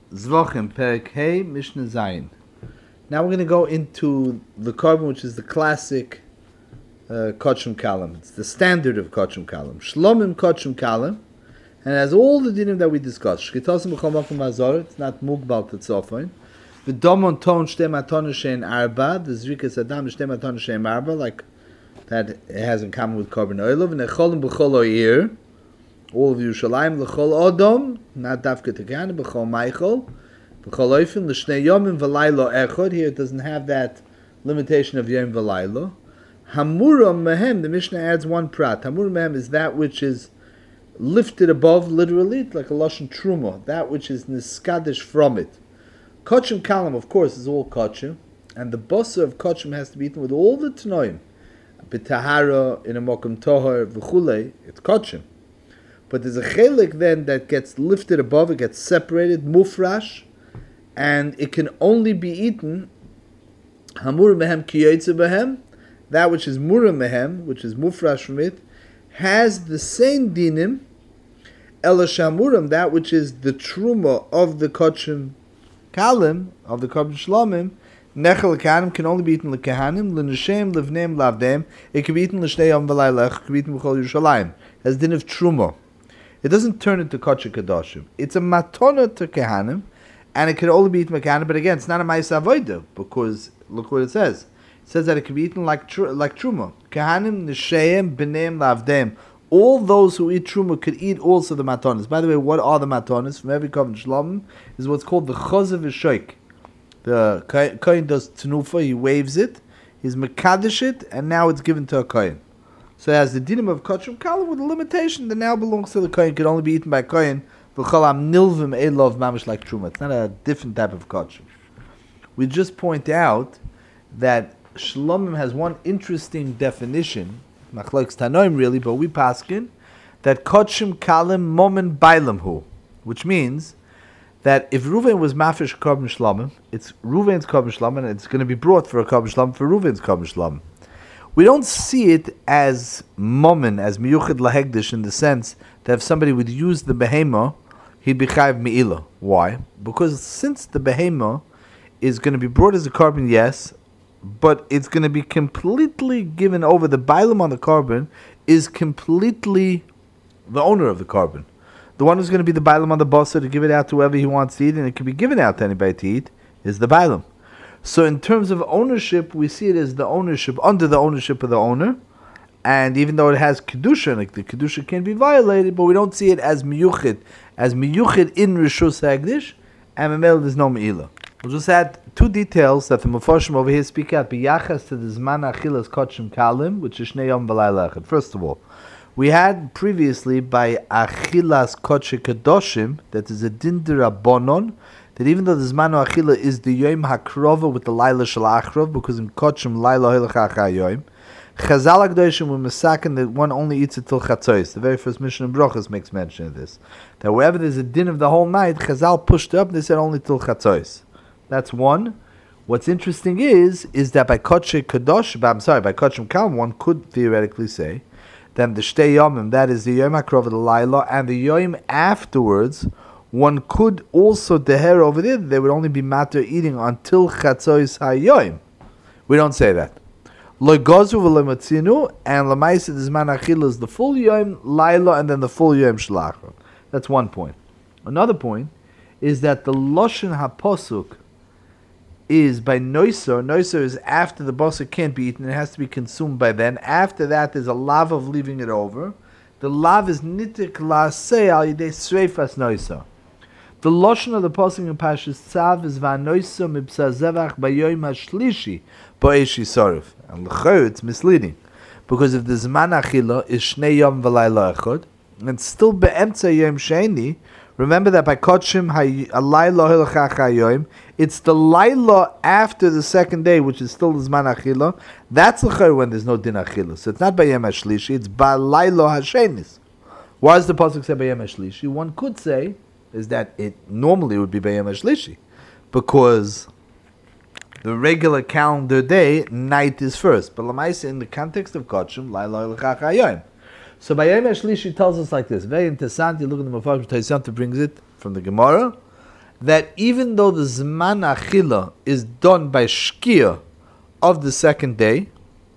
Zvachim, Perek Hey, Mishnah Zayin. Now we're going to go into the carbon, which is the classic Kachim Kalam. It's the standard of Kachim Kalam. Shlomim Kachim Kalam, and it has all the dinim that we discussed. Shkitasim b'chol makom hazor, it's not mugbal tetzofin. The domon ton shtem atonu shein arba, the zrikas adam shtem atonu shein arba, like that it has in common with carbon oilov, and echolim b'chol oir, all of Yerushalayim, l'chol odom, not dafka tekana, b'chol meichel, b'chol oifin, l'shnei yomim v'laylo echod. Here it doesn't have that limitation of yom v'laylo. Hamuram mehem, the Mishnah adds one prat. Hamuram mehem is that which is lifted above, literally, like a lashon truma, that which is niskadish from it. Kachim kalam, of course, is all kachim, and the bossa of kachim has to be eaten with all the tanoim. B'tahara, in a mokum tohar, v'chulei, it's kachim. But there's a chelik then that gets lifted above, it gets separated, mufrash, and it can only be eaten, hamur mehem kiyotze behem, that which is mura mehem, which is mufrash from it, has the same dinim, elashamuram, that which is the truma of the kachim kalim, of the kachim shlomim, nechel kahanim can only be eaten l'kahanim, l'neshem, l'vneim, lavdem, it can be eaten l'shnei yom v'laylech, it can be eaten b'chol Yerushalayim, has din of truma. It doesn't turn into kachim kadoshim. It's a matona to kahanim, and it can only be eaten kahanim, but again, it's not a ma'aseh avodah, because look what it says. It says that it can be eaten like truma. Kahanim, nesheim, b'neim, lavdem. All those who eat truma could eat also the matonas. By the way, what are the matonas? From every covenant shlomim is what's called the chozav v'shoik. The kohen does tenufa, he waves it, he's mekadesh it, and now it's given to a kohen. So it has the dinim of kachim kalam with a limitation that now belongs to the kohen, can only be eaten by kohen. V'cholam nilvim elov mamish like truma. It's not a different type of kachim. We just point out that shlomim has one interesting definition, machlokes tanoim really, but we paskin that kachim kalim momen bailam hu, which means that if Ruvain was mafish carbon shlomim, it's Ruvain's carbon shlomim, and it's going to be brought for a carbon shlomim for Ruvain's carbon shlomim. We don't see it as momen, as miyuchid lahegdish, in the sense that if somebody would use the behema, he'd be chayiv me'ilah. Why? Because since the behema is going to be brought as a carbon, yes, but it's going to be completely given over. The bailam on the carbon is completely the owner of the carbon. The one who's going to be the bailam on the bossa to give it out to whoever he wants to eat, and it can be given out to anybody to eat, is the bailam. So in terms of ownership, we see it as the ownership, under the ownership of the owner, and even though it has kedusha, like the kedusha can be violated, but we don't see it as miyuchid in rishus hagdish, and memel there's no me'ilah. We'll just add two details that the Mefarshim over here speak out biyachas to the zman achilas kachim kalim, which is shnei yom v'layla echad. First of all, we had previously by achilas kachim kadoshim that is a din d'Rabbanon, that even though the zman achila is the yom hakrova with the layla shel achrov, because in kachim layla hilach achayom, Chazal HaKadoshim were masakin that one only eats it till chatzos. The very first Mishnah in Brochus makes mention of this. That wherever there's a din of the whole night, Chazal pushed up and they said only till chatzos. That's one. What's interesting is that by Kachim Kalam, one could theoretically say that the Shtei Yomim, that is the Yom HaKrov of the Laila, and the Yom afterwards, one could also deher over there, they would only be matter eating until chatzos hayoim. We don't say that. Lo gozu v'lo matzinu, and l'maisa the zman achila is the full yom laila and then the full yom shlachron. That's one point. Another point is that the loshen haposuk is by noiser. Noiser is after the bosa can't be eaten; it has to be consumed by then. After that, there's a lav of leaving it over. The lav is nitik la'aseh al yidei sreifas noiser. The loshen of the posuk in Parshas Tzav is va'noiser mibsa zevach b'yoyim hashlishi bo'eshi sorif. And l'chayr, it's misleading, because if the zman achila is shnei yom v'layla echad, and still be'emtza yom sheni, remember that by kachim halayla hilachach hayoim, it's the layla after the second day, which is still the zman achila. That's l'chayr when there's no din achila. So it's not by yom hashlishi, it's by layla hashenis. Why does the pasuk say by yom hashlishi? One could say is that it normally would be by yom hashlishi, because the regular calendar day, night is first. But Lamaisa, in the context of Kachim, Laila Ilchach Hayoim. So by Yom HaShlishi tells us like this. Very interesting. You look at the Mefarshim, Taisanta brings it from the Gemara. that even though the Zman Achila is done by Shkia of the second day,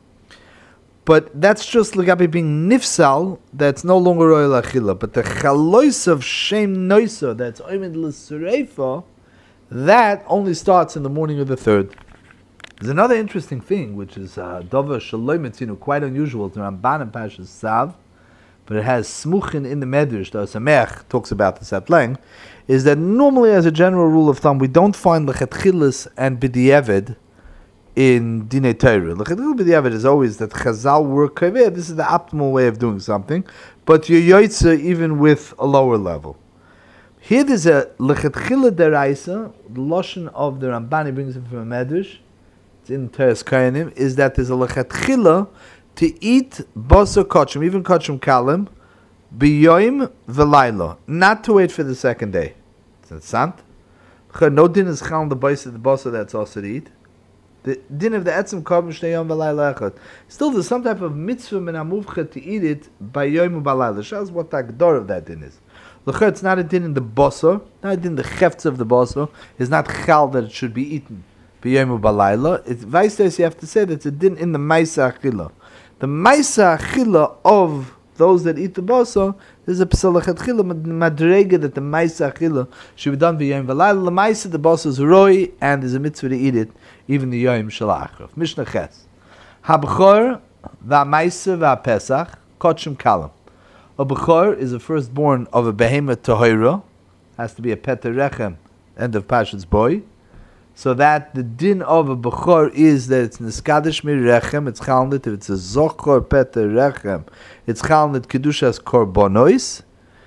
but that's just Lagabi being Nifsal, that's no longer Oil Achila. But the Chalois of Shem Noisa, that's Oimid L'Sureifa, that only starts in the morning of the third. There's another interesting thing, which is Dover Shalom Etzinu, quite unusual to Ramban and Pashas Sav, but it has Smuchin in the Medrash, the Samech talks about this at length, is that normally as a general rule of thumb, we don't find Lechatchilis and B'diavad in Dinei Torah. Lechatchilis B'diavad is always that Chazal work kaveh, this is the optimal way of doing something, but you're Yoitza even with a lower level. Here there's a Lechatchila Deraisa, the Lashon of the Rambani brings it from a Medrash, it's in Teres Kayanim, is that there's a Lechatchila to eat Basar Kachim, even Kachim Kalim, B'yoim V'layla, not to wait for the second day. It's sant. No din is chal the basar that's also to eat. The din of the etzim Karbon Shnei Yom V'layla Echad. Still there's some type of mitzvah min amuvcha to eat it by Yom V'layla. Shows what the agdor of that din is. It's not a din in the basar, not a din the cheftz of the basar. It's not chal that it should be eaten b'yom u'balayla. It's vice versa. You have to say that it's a din in the ma'isa achila. The ma'isa achila of those that eat the basar, there's a psalach achila madrega that the ma'isa achila should be done b'yom u'balayla. The ma'isa the basar is roi, and there's a mitzvah to eat it even the yom shalachrav. Mishnah ches habchor va'ma'isa va'pesach kotshim kalam. A Bechor is the firstborn of a behemoth Tahira, has to be a Peter Rechem, end of Pashat's boy. So that the din of a Bechor is that it's Niskadish Mir Rechem, it's Chalnit, if it's a Zochor Peter Rechem, it's Chalnit Kedushas Korbonois.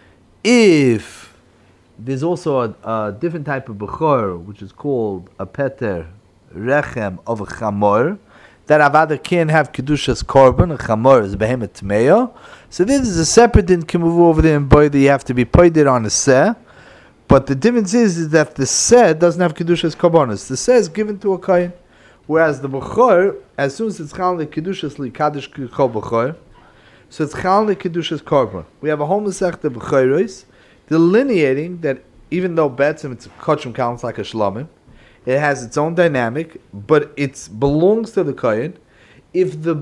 If there's also a different type of Bechor, which is called a Peter Rechem of a Chamor, that Avada can't have Kedushas Korban, a Chamor is a Behemoth Tmeya. So this is a separate din Kimuvu over there in Boy that you have to be pointed on a Seh. But the difference is that the Seh doesn't have Kedushas Korbanos. The Seh is given to a Kohen. Whereas the Bechor, as soon as it's Chalne Kedushas Li Kaddish Kol Bechor, so it's Chalne Kedushas Korban. We have a whole Masechta Bechoros delineating that even though Betzim it's Kachim counts like a Shlomim, it has its own dynamic, but it belongs to the Kohen. If the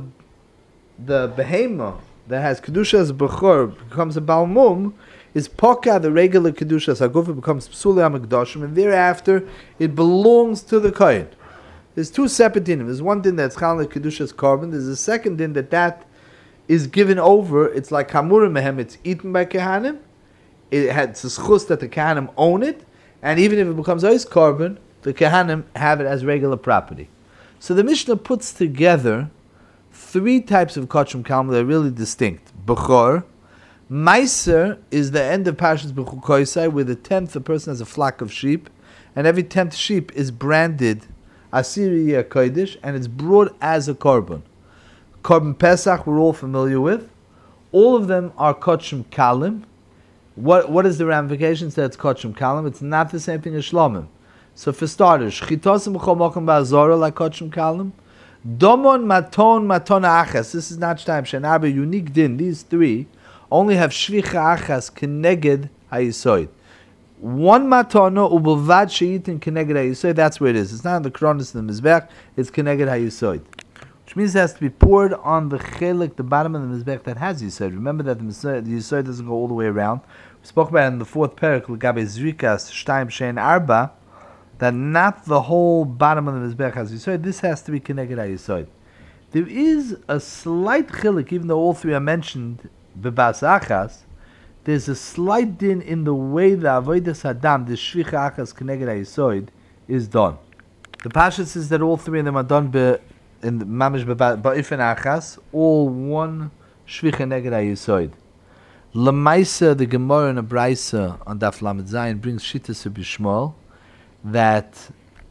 Behema that has Kedushas Bechor becomes a Balmum, is Poka, the regular Kedushas Hagufa becomes Psuli HaMikdashim, and thereafter it belongs to the Kohen. There's two separate dinim. There's one din that's Chalne Kedushas Korban. There's a second din that is given over. It's like Hamurim Mehem, it's eaten by Kehanim. It has a schus that the Kehanim own it, and even if it becomes Ois Korban, the Kehanim have it as regular property. So the Mishnah puts together three types of Kachim Kalm that are really distinct. Bechor, Meiser is the end of Parshas Bechukoisai, where the 10th the person has a flock of sheep, and every 10th sheep is branded Asiriya Kodesh, and it's brought as a Korban. Korban Pesach we're all familiar with. All of them are Kachim Kalim. What is the ramifications that it's Kachim Kalim? It's not the same thing as Shlomim. So for starters, Shchitosim b'chol mokum ba'azora like Kachim Kalim. Domon maton achas. This is not Shtayim Shenarba, unique din. These three only have Shvicha achas keneged hayisoid. One matona ubelvad she'itin keneged hayisoid. That's where it is. It's not in the Kronos in the Mizbech. It's keneged hayisoid, which means it has to be poured on the chelik, the bottom of the Mizbech that has yisoid. Remember that the yisoid doesn't go all the way around. We spoke about it in the fourth parak, l'gabe zrikas Shtayim Shein Arba, that not the whole bottom of the Mizbech has Yisoid. This has to be connected to Yisoid. There is a slight chilik, even though all three are mentioned, Bebas Achas, there's a slight din in the way the Avodas Hadam, the Shvicha Achas connected to Yisoid, is done. The Pasha says that all three of them are done in the Mamish Ba'ifin Achas, all one Shvicha Neged Yisoid. Lamaisa, the Gemara and a Braisa on Daf Lamed Zayin brings Shittas of Bishmol, that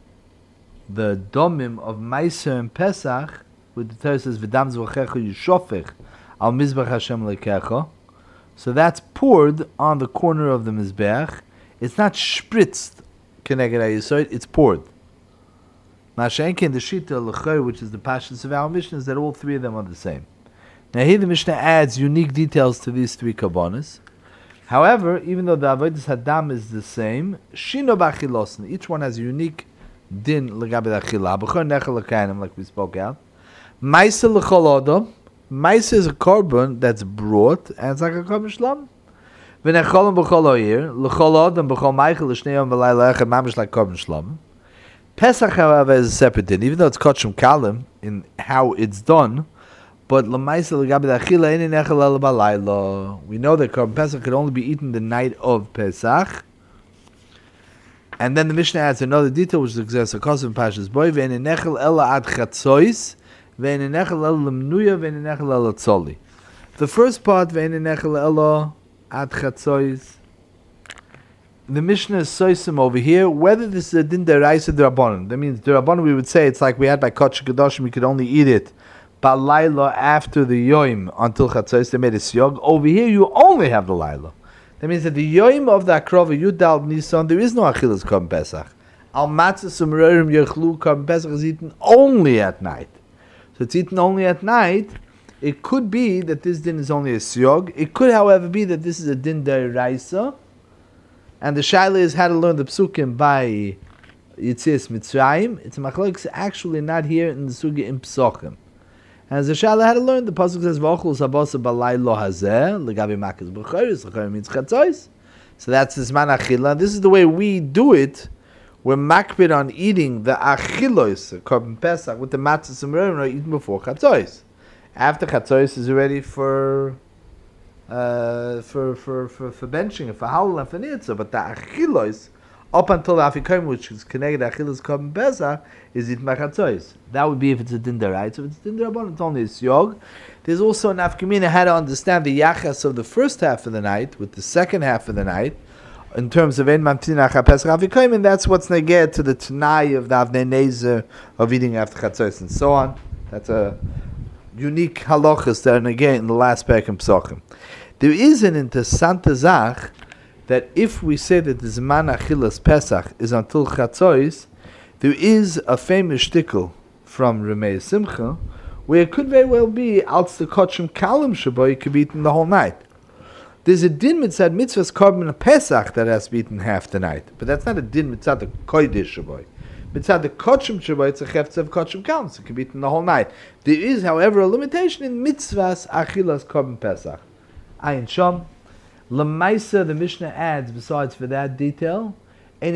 the domim of Meiser and Pesach, with the Torah says V'dam zvachecha yishofech al mizbech Hashem lekecha, so that's poured on the corner of the mizbech. It's not spritzed keneged hayisoid; it's poured. Mashenkin the shita lecher, which is the pashtus of our Mishnah, is that all three of them are the same. Now here the Mishnah adds unique details to these three kabbanas. However, even though the avodas hadam is the same, shino b'achilosn, each one has a unique din legabe achila. B'chor nechel l'kainim, like we spoke out. Maisa l'chol adam. Maisa is a korban that's brought, and it's like a korban shlam. V'necholim b'chol oyer, l'chol adam b'chol meichel l'shnei v'layla echad, mamish like korban shlam. Pesach, however, is a separate din, even though it's kachum kalim in how it's done. But l'maisa l'gabe d'achila ein nechel el b'layla. We know that korban Pesach could only be eaten the night of Pesach. And then the Mishnah adds another detail, which is the Kosev Pashas Boy, ve'ein nechel ela ad chatzois, ve'ein nechel el lemnuya, ve'ein nechel el tzoli. The first part, ve'ein nechel ela ad chatzois, the Mishnah is soisim over here, whether this is a din deraisa derabanan. That means derabanan, we would say it's like we had by Kodesh Kedoshim, we could only eat it Balayla after the Yoim until Chatzos, they made a siyog. Over here, you only have the Laila. That means that the Yoim of the Akrova, Yudal Nisan, there is no Achilas Korban Pesach. Al Matzah Sumrerim Yechlu Korban Pesach is eaten only at night. So it's eaten only at night. It could be that this din is only a siyog. It could, however, be that this is a din deraisa, and the shaila is how to learn the psukim by Yitzias Mitzrayim. It's a machlokes actually not here in the sugi in Psochim. As the Shala had to learn, the pasuk says, "V'ochlu sabasa balay lo hazeh legabi makas b'choris." L'choris means chatzos. So that's the zman achila. This is the way we do it. We're makbid on eating the achilos, korban pesach, with the matzah and merim, eaten before chatzos. After chatzos is ready for benching, for halal and for nitza. But the achilos, up until the afikoyim, which is connected to achilas korban pesach, is eaten by chatzos. That would be if it's a din deraisa. So if it's din derabon, it's only a siyog. There's also an afkamina how to understand the yachas of the first half of the night with the second half of the night in terms of en mamtina chapesach avikoyim, and that's what's neged to the tanai of the avnei nezer of eating after chatzos and so on. That's a unique halachas that are neged in the last parak in Psochim. There is an interessante zach that if we say that the zman achilas pesach is until chatzos, there is a famous shtickle from Ramei Simcha, where it could very well be als the kachum kalim shabo, it could be eaten the whole night. There's a din mitzad mitzvahs korban pesach that has to be eaten half the night, but that's not a din mitzad the kodesh shabo. Mitzad the kachum shabo, it's a chefetz of kachum kalim, so it could be eaten the whole night. There is, however, a limitation in mitzvahs achilas korban pesach. Ayin sham, lemaisa, the Mishnah adds, besides for that detail, this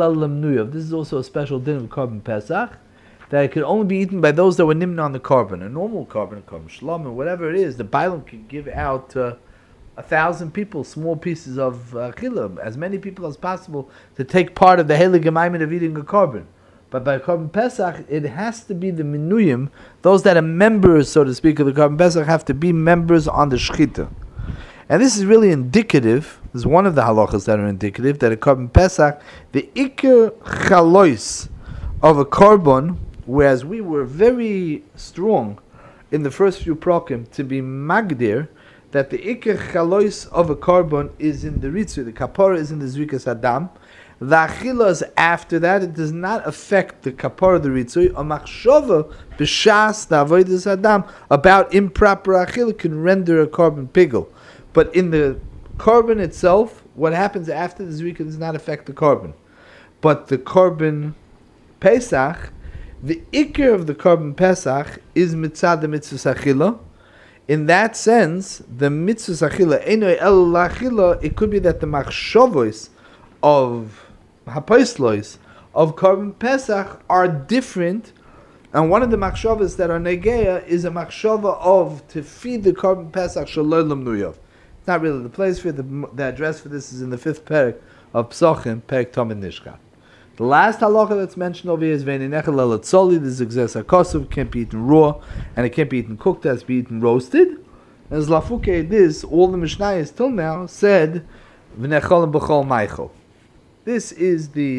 is also a special din of korban pesach, that it could only be eaten by those that were nimna on the korban. A normal korban, a korban shlam, or whatever it is, the bailam can give out 1,000 people small pieces of chila, as many people as possible, to take part of the heilig gemaimin of eating a korban. But by korban pesach, it has to be the minuyim, those that are members, so to speak, of the korban pesach, have to be members on the shechita. And this is really indicative. This is one of the halachas that are indicative that a korban pesach, the ikar chalois of a korban, whereas we were very strong in the first few prokim to be magdir, that the ikar chalois of a korban is in the ritzu, the kapara is in the zrikas adam. The achila is after that. It does not affect the kapara of the ritzu. A machshava b'shas the avodas adam about improper achila can render a korban pigel. But in the korban itself, what happens after the zrika does not affect the korban. But the korban pesach, the ikar of the korban pesach is mitzad the mitzvah achila. In that sense, the mitzvah achila, enoi el lachila, it could be that the machshavos of hapaislois of korban pesach are different. And one of the machshavos that are negeya is a machshava of to feed the korban pesach shaloi lemnuyav. It's not really the place for it. The address for this is in the 5th parak of Psochim, parak Tom and Nishka. The last halacha that's mentioned over here is Veinenechel Elatzoli. This is Gzes HaKosov, can't be eaten raw, and it can't be eaten cooked, it has to be eaten roasted. And as Lafuke this, all the Mishnayos till now said, V'nechol b'chol maichol. This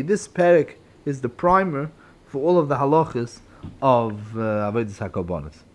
parak is the primer for all of the halachas of Avodas HaKorbanos.